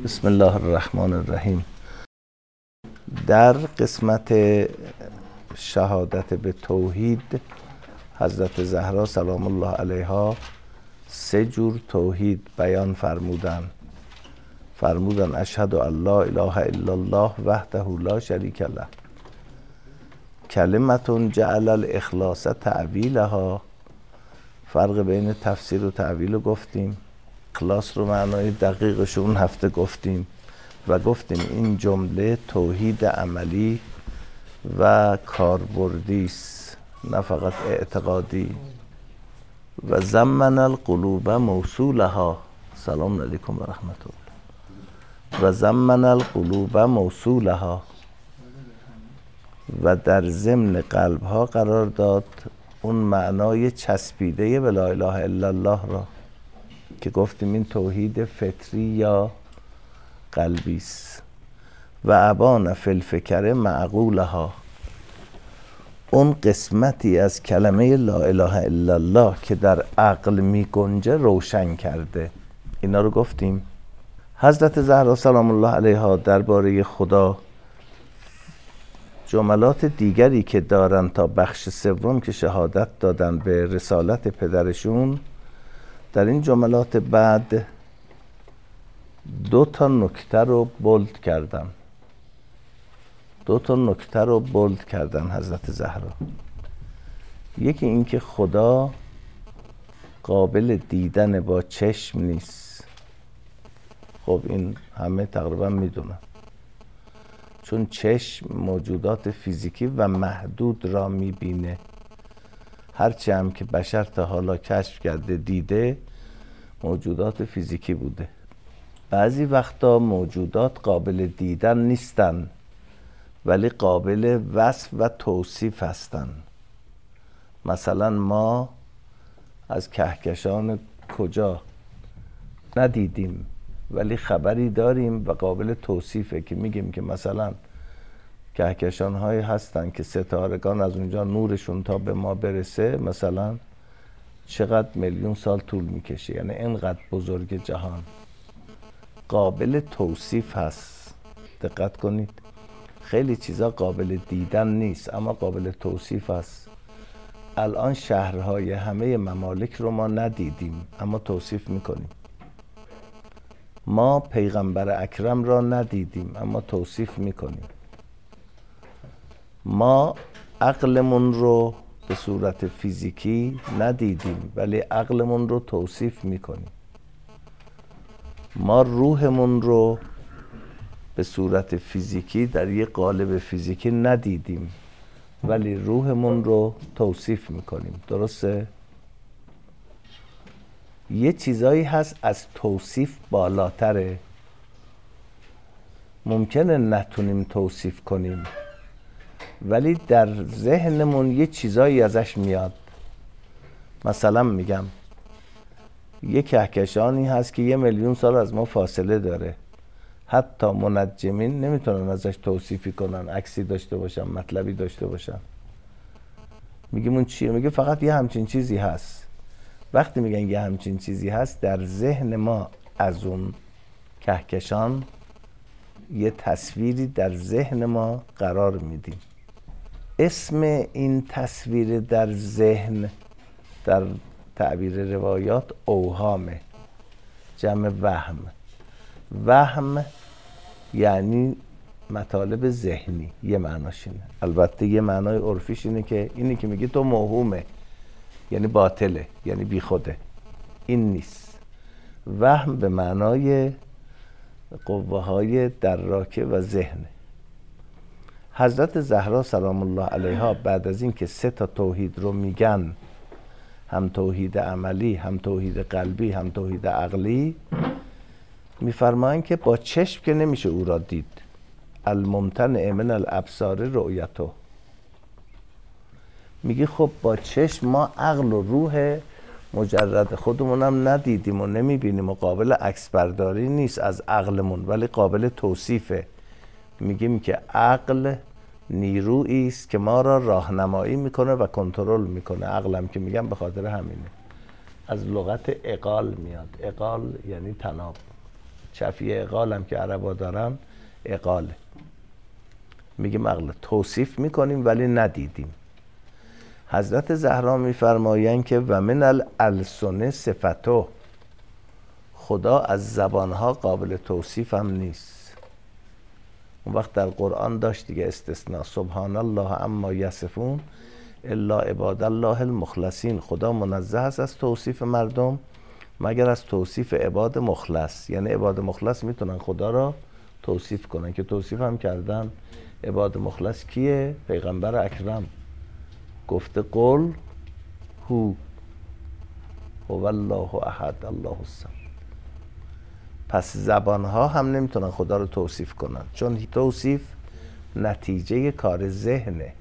بسم الله الرحمن الرحیم. در قسمت شهادت به توحید حضرت زهرا سلام الله علیها 3 جور توحید بیان فرمودن اشهد ان لا اله الا الله وحده لا شریک له، کلمة جعل الاخلاص تعویلها. فرق بین تفسیر و تعویل رو گفتیم، اخلاص رو معنای دقیقش اون هفته گفتیم و گفتیم این جمله توحید عملی و کاربردی است، نه فقط اعتقادی. و زمن القلوب موصولها، سلام علیکم و رحمت الله. و زمن القلوب موصولها، و در ضمن قلب ها قرار داد اون معنای چسبیده به لا اله الا الله را که گفتیم این توحید فطری یا قلبی است. و ابان فی الفکر معقولها، اون قسمتی از کلمه لا اله الا الله که در عقل می گنجه روشن کرده. اینا رو گفتیم. حضرت زهرا سلام الله علیها درباره خدا جملات دیگری که دارن تا بخش سوم که شهادت دادن به رسالت پدرشون، در این جملات بعد 2 نکته رو بولد کردن حضرت زهرا. یکی این که خدا قابل دیدن با چشم نیست. خب این همه تقریبا میدونن، چون چشم موجودات فیزیکی و محدود را میبینه. هرچی هم که بشر تا حالا کشف کرده دیده موجودات فیزیکی بوده. بعضی وقتا موجودات قابل دیدن نیستن ولی قابل وصف و توصیف هستن. مثلا ما از کهکشان کجا ندیدیم ولی خبری داریم و قابل توصیفه که میگیم که مثلا کهکشان هایی هستن که ستارگان از اونجا نورشون تا به ما برسه مثلا چقدر میلیون سال طول میکشه، یعنی اینقدر بزرگ جهان. قابل توصیف هست. دقت کنید، خیلی چیزا قابل دیدن نیست اما قابل توصیف هست. الان شهرهای همه ممالک رو ما ندیدیم اما توصیف میکنیم. ما پیغمبر اکرم را ندیدیم اما توصیف میکنیم. ما عقلمون رو به صورت فیزیکی ندیدیم ولی عقلمون رو توصیف میکنیم. ما روحمون رو به صورت فیزیکی در یک قالب فیزیکی ندیدیم ولی روحمون رو توصیف میکنیم. درسته؟ یه چیزایی هست از توصیف بالاتره، ممکنه نتونیم توصیف کنیم ولی در ذهنمون یه چیزایی ازش میاد. مثلا میگم یه کهکشانی هست که 1 میلیون سال از ما فاصله داره. حتی منجمین نمیتونن ازش توصیفی کنن، عکسی داشته باشن، مطلبی داشته باشن. میگیم اون چیه؟ میگه فقط یه همچین چیزی هست. وقتی میگن یه همچین چیزی هست در ذهن ما از اون کهکشان یه تصویری در ذهن ما قرار میدیم. اسم این تصویر در ذهن در تعبیر روایات اوهامه، جمع وهم. وهم یعنی مطالب ذهنی، یه معناش اینه. البته یه معنای عرفیش اینه که اینی که میگه تو موهومه یعنی باطله، یعنی بی خوده. این نیست. وهم به معنای قوه های دراکه و ذهن. حضرت زهرا سلام الله علیها بعد از این که 3 توحید رو میگن، هم توحید عملی، هم توحید قلبی، هم توحید عقلی، میفرمایند که با چشم که نمیشه او را دید. الممتنع من الابصار رؤیته. میگه خب با چشم ما عقل و روح مجرد خودمونم ندیدیم و نمیبینیم و قابل عکس برداری نیست از عقلمون ولی قابل توصیفه. میگیم که عقل نیرویی است که ما را راهنمایی میکنه و کنترل میکنه. عقلم که میگم به خاطر همینه، از لغت عقال میاد. عقال یعنی طناب. چفیه اقالم که عربا دارن اقاله. میگیم عقل توصیف میکنیم ولی ندیدیم. حضرت زهرا میفرمایند که و من الالسن صفتو، خدا از زبانها قابل توصیف هم نیست. اون وقت در قرآن داشت دیگه استثناء، سبحان الله عما یصفون الا عباد الله المخلصین. خدا منزه است از توصیف مردم مگر از توصیف عباد مخلص. یعنی عباد مخلص میتونن خدا را توصیف کنن که توصیف هم کردن. عباد مخلص کیه؟ پیغمبر اکرم گفته قل هو الله احد الله الصمد. پس زبانها هم نمیتونن خدا رو توصیف کنن، چون توصیف نتیجه کار ذهنه،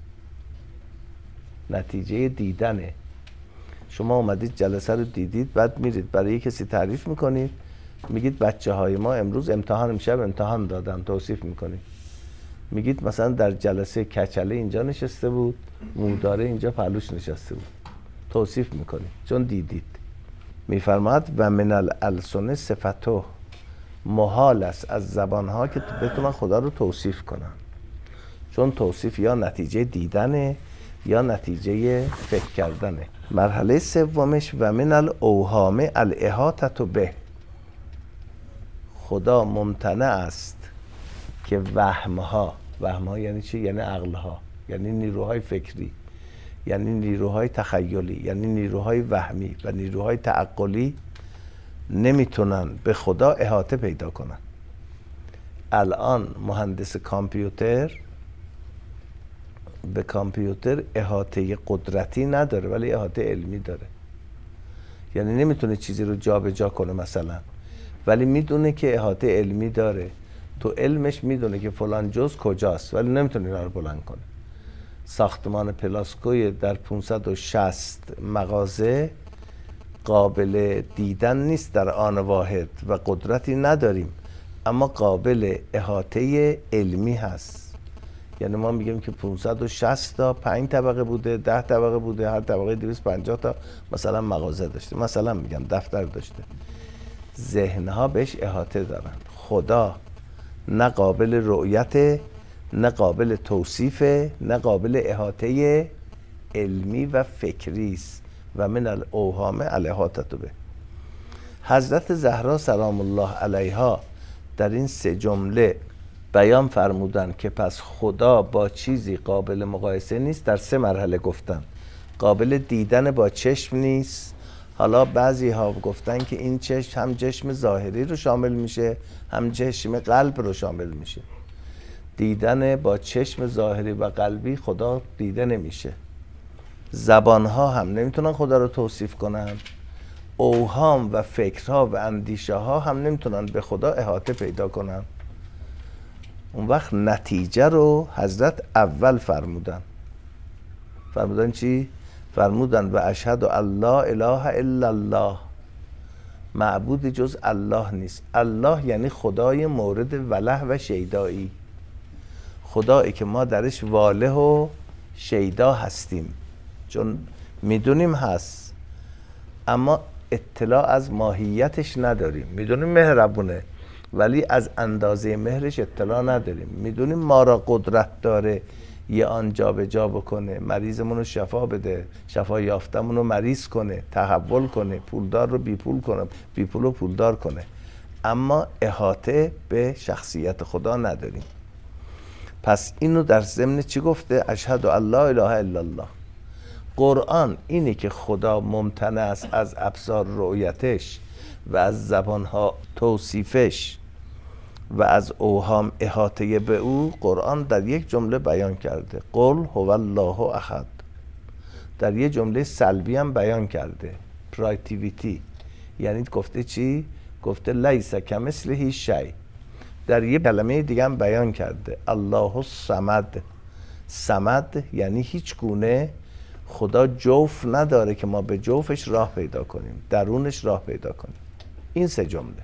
نتیجه دیدنه. شما اومدید جلسه رو دیدید، بعد میرید برای کسی تعریف میکنید، میگید بچه های ما امروز امتحان دادن، توصیف میکنید. میگید مثلا در جلسه کچله اینجا نشسته بود، موداره اینجا پهلوش نشسته بود، توصیف میکنید چون دیدید. میفرماید و من الالسن صفتو، محال است از زبانها که بتونن خدا رو توصیف کنن، چون توصیف یا نتیجه دیدنه یا نتیجه فکر کردنه. مرحله سومش و من الاوهام الاحاطه به، خدا ممتنع است که وهمها یعنی چی؟ یعنی عقلها، یعنی نیروهای فکری، یعنی نیروهای تخیلی، یعنی نیروهای وهمی و نیروهای تعقلی نمیتونن به خدا احاطه پیدا کنن. الان مهندس کامپیوتر به کامپیوتر احاطه قدرتی نداره ولی احاطه علمی داره. یعنی نمیتونه چیزی رو جابجا کنه مثلا، ولی میدونه که احاطه علمی داره. تو علمش میدونه که فلان جزء کجاست ولی نمیتونه اینا رو بلند کنه. ساختمان پلاسکوی در 560 مغازه قابل دیدن نیست در آن واحد و قدرتی نداریم، اما قابل احاطه علمی هست. یعنی ما میگیم که 560 تا 5 طبقه بوده، 10 طبقه بوده، هر طبقه 250 تا مثلا مغازه داشته، مثلا میگم دفتر داشته. ذهنها بهش احاطه دارن. خدا نه قابل رؤیت، نه قابل توصیف، نه قابل احاطه علمی و فکری است. و من الاوهام الاحاطه به. حضرت زهرا سلام الله علیها در این 3 جمله بیان فرمودن که پس خدا با چیزی قابل مقایسه نیست. در 3 مرحله گفتن. قابل دیدن با چشم نیست. حالا بعضی ها گفتن که این چشم هم چشم ظاهری رو شامل میشه، هم چشم قلب رو شامل میشه. دیدن با چشم ظاهری و قلبی خدا دیده نمیشه. زبانها هم نمیتونن خدا رو توصیف کنن. اوهام و فکرها و اندیشه ها هم نمیتونن به خدا احاطه پیدا کنن. اون وقت نتیجه رو حضرت اول فرمودن. فرمودن چی؟ فرمودن و اشهد ان لا اله الا الله، معبود جز الله نیست. الله یعنی خدای مورد وله و شیدایی، خدایی که ما درش واله و شیدا هستیم، چون میدونیم هست اما اطلاع از ماهیتش نداریم. میدونیم مهربونه ولی از اندازه مهرش اطلاع نداریم. میدونیم ما را قدرت داره یه آن جا به جا بکنه، مریضمون رو شفا بده، شفا یافتمون رو مریض کنه، تحول کنه، پولدار رو بیپول کنه، بیپول رو پولدار کنه، اما احاطه به شخصیت خدا نداریم. پس اینو در ضمن چی گفته؟ اشهد ان لا اله الا الله. قرآن اینه که خدا ممتنع است از ابصار رؤیتش و از زبانها توصیفش و از اوهام احاطه به او. قرآن در یک جمله بیان کرده قل هو الله احد. در یک جمله سلبی هم بیان کرده پرایتیویتی، یعنی گفته چی؟ گفته لیس کمثله شیء. در یک کلمه دیگه هم بیان کرده الله الصمد. صمد یعنی هیچ گونه خدا جوف نداره که ما به جوفش راه پیدا کنیم، درونش راه پیدا کنیم. این 3 جمله.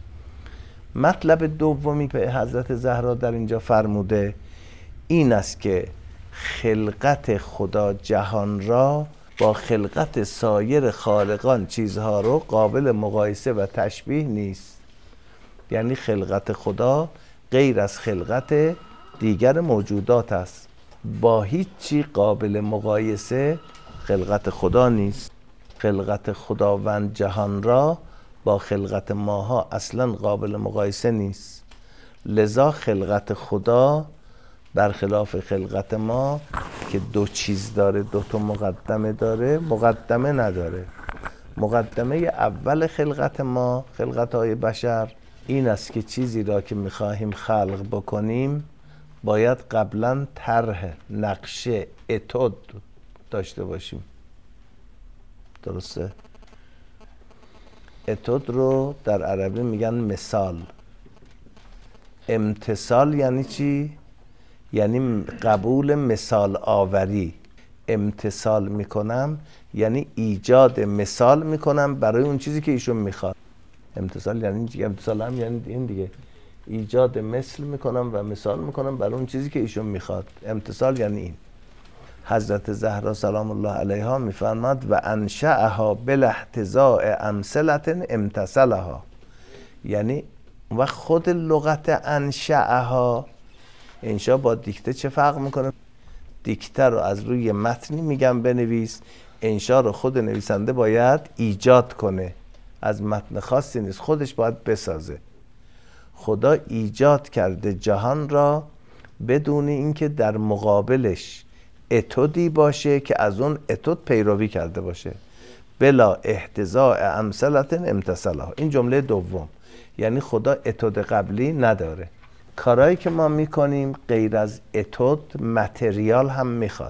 مطلب دومی که حضرت زهرا در اینجا فرموده این است که خلقت خدا جهان را با خلقت سایر خالقان چیزها رو قابل مقایسه و تشبیه نیست. یعنی خلقت خدا غیر از خلقت دیگر موجودات است، با هیچ چی قابل مقایسه خلقت خدا نیست. خلقت خداوند جهان را با خلقت ماها اصلا قابل مقایسه نیست. لذا خلقت خدا برخلاف خلقت ما که دو چیز داره، دو تا مقدمه داره، مقدمه نداره. مقدمه اول خلقت ما، خلقت های بشر، این است که چیزی را که میخواهیم خلق بکنیم باید قبلا طرح، نقشه، اتود داشته باشیم. درسته؟ اتود رو در عربی میگن مثال. امتثال یعنی چی؟ یعنی قبول مثال آوری. امتثال میکنم یعنی ایجاد مثال میکنم برای اون چیزی که ایشون میخواد. امتثال یعنی امتثال هم یعنی این دیگه، ایجاد مثل میکنم و مثال میکنم برای اون چیزی که ایشون میخواد. امتثال یعنی این. حضرت زهرا سلام الله علیها میفرماد و انشأها بالاحتضاء امثلة امتثلها، یعنی و خود لغت انشأها، انشا با دیکته چه فرق میکنه؟ دیکته رو از روی متنی میگم بنویس، انشا رو خود نویسنده باید ایجاد کنه، از متن خاصی نیست، خودش باید بسازه. خدا ایجاد کرده جهان را بدون اینکه در مقابلش اتودی باشه که از اون اتود پیروی کرده باشه. بلا احتضاء امثلة امتثلها، این جمله دوم، یعنی خدا اتود قبلی نداره. کارهایی که ما میکنیم غیر از اتود متریال هم میخواد،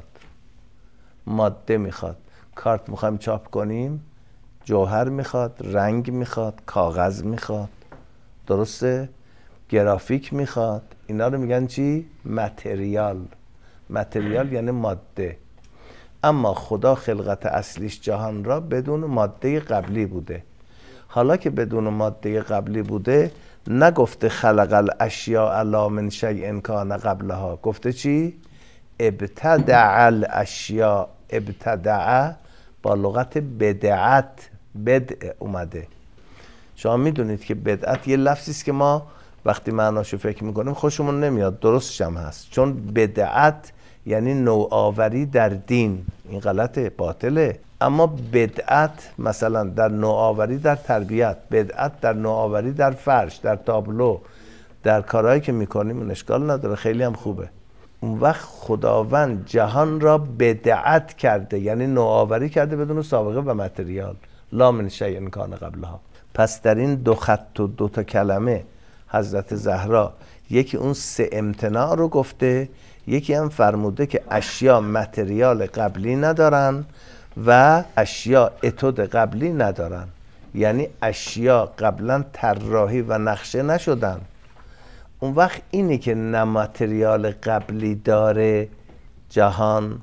ماده میخواد. کارت میخوایم چاپ کنیم، جوهر میخواد، رنگ میخواد، کاغذ میخواد، درسته؟ گرافیک میخواد. اینا رو میگن چی؟ متریال. متریال یعنی ماده. اما خدا خلقت اصلیش جهان را بدون ماده قبلی بوده. حالا که بدون ماده قبلی بوده، نگفته خلق الاشیاء لا من شیء کان قبلها، گفته چی؟ ابتدع الاشیاء. ابتدع با لغت بدعت، بدع اومده. شما میدونید که بدعت یه لفظی است که ما وقتی معناشو فکر میکنیم خوشمون نمیاد، درستش هم هست، چون بدعت یعنی نوآوری در دین. این غلطه، باطله. اما بدعت مثلا در نوآوری در تربیت، بدعت در نوآوری در فرش، در تابلو، در کارهایی که میکنیم اون اشکال نداره، خیلی هم خوبه. اون وقت خداوند جهان را بدعت کرده، یعنی نوآوری کرده بدون سابقه و متریال. لا من شیء کان قبلها. پس در این دو خط و دو تا کلمه حضرت زهرا یکی اون سه امتناع رو گفته، یکی هم فرموده که اشیا متریال قبلی ندارن و اشیا اتود قبلی ندارن، یعنی اشیا قبلا طراحی و نقشه نشدن. اون وقت اینی که نه متریال قبلی داره جهان،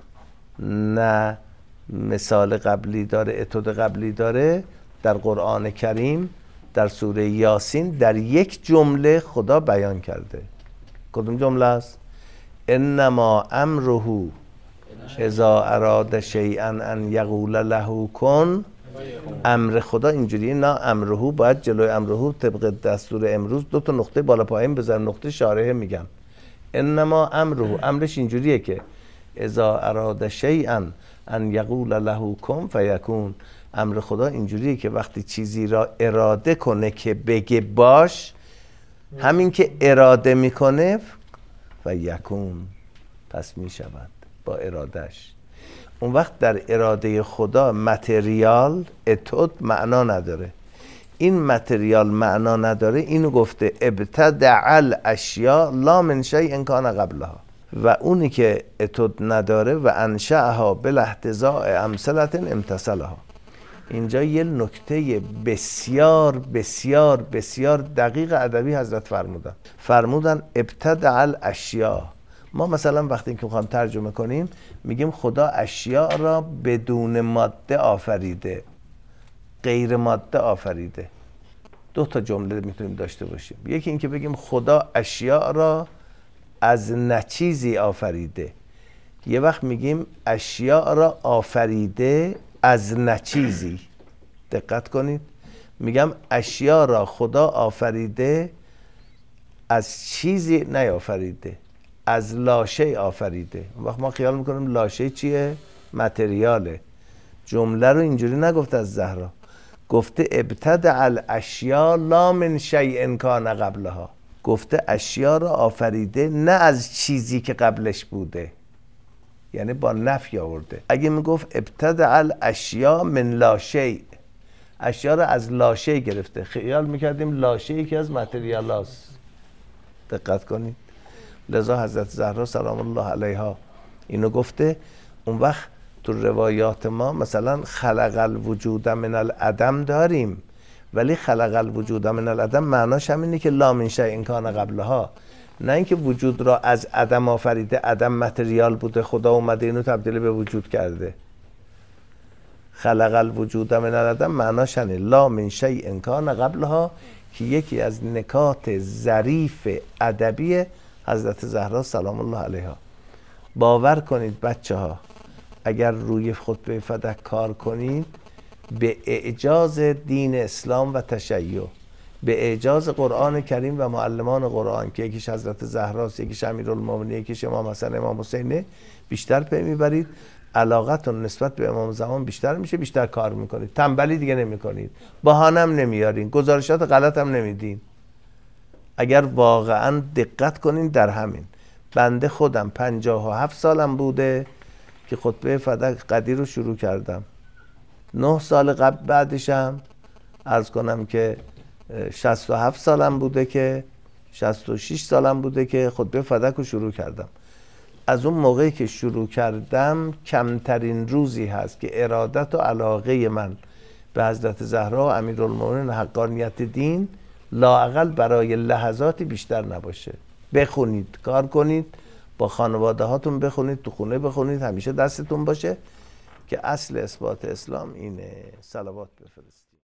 نه مثال قبلی داره، اتود قبلی داره، در قرآن کریم در سوره یاسین در یک جمله خدا بیان کرده. کدوم جمله است؟ انما امره اذا اراد شیئا ان یقول له کن. امر خدا اینجوریه، نه امره باید جلوی امره طبق دستور امروز دو تا نقطه بالا پایین بذارم، نقطه شارحه میگم. انما امره، امرش اینجوریه که اذا اراد شیئا ان یقول له کن فیکون. امر خدا اینجوریه که وقتی چیزی را اراده کنه که بگه باش، همین که اراده میکنه فیکون، پس میشود با ارادش. اون وقت در اراده خدا متریال اتود معنا نداره. این متریال معنا نداره، اینو گفته ابتدع الاشیاء لا من شیء کان قبلها. و اونی که اتود نداره و انشأها بالاحتضاء امثلة امتثلها. اینجا یه نکته بسیار بسیار بسیار دقیق ادبی حضرت فرمودن ابتدع الاشیاء. ما مثلا وقتی که میخوام ترجمه کنیم میگیم خدا اشیاء را بدون ماده آفریده، غیر ماده آفریده. دو تا جمله میتونیم داشته باشیم. یکی این که بگیم خدا اشیاء را از نچیزی آفریده، یه وقت میگیم اشیاء را آفریده از نچیزی. دقت کنید، میگم اشیا را خدا آفریده، از چیزی نیافریده، از لاشه آفریده. اون وقت ما خیال میکنیم لاشه چیه؟ متریاله. جمله رو اینجوری نگفته از زهرا، گفته ابتدع الاشیا لا من شیء کان قبلها. گفته اشیا را آفریده نه از چیزی که قبلش بوده، یعنی با نفی آورده. اگه میگفت ابتدع الاشیا من لا شیء، اشیا را از لاشه گرفته، خیال میکردیم لاشه یکی از متریال هاست. دقت کنید. لذا حضرت زهرا سلام الله علیها اینو گفته. اون وقت تو روایات ما مثلا خلق الوجود من العدم داریم، ولی خلق الوجود من العدم معناش همینه که لا من شیء کان قبلها، نه اینکه وجود را از عدم آفریده، عدم متریال بوده، خدا اومده اینو تبدیل به وجود کرده. خلق الوجود من العدم معناش همینه لا من شیء کان قبلها، که یکی از نکات ظریف ادبی حضرت زهرا سلام الله علیها. باور کنید بچه ها، اگر روی خطبه فدک کار کنید، به اعجاز دین اسلام و تشیع، به اعجاز قرآن کریم و معلمان قرآن که یکیش حضرت زهراست، یکیش امیرالمومنین، یکیش امام حسن، امام حسینه، بیشتر پی میبرید، علاقتون نسبت به امام زمان بیشتر میشه، بیشتر کار میکنید، تنبلی دیگه نمیکنید، بهانه هم نمیارین، گزارشات غلط هم نمیدین. اگر واقعا دقت کنین در همین. بنده خودم 57 سالم بوده که خطبه فدک قدیر رو شروع کردم. 9 سال قبل بعدشم عرض کنم که 67 سالم بوده که 66 سالم بوده که خطبه فدک رو شروع کردم. از اون موقعی که شروع کردم کمترین روزی هست که ارادت و علاقه من به حضرت زهرا و امیرالمومنین حقانیت دین لااقل برای لحظاتی بیشتر نباشه. بخونید، کار کنید، با خانواده هاتون بخونید، تو خونه بخونید، همیشه دستتون باشه که اصل اثبات اسلام اینه. صلوات بفرست.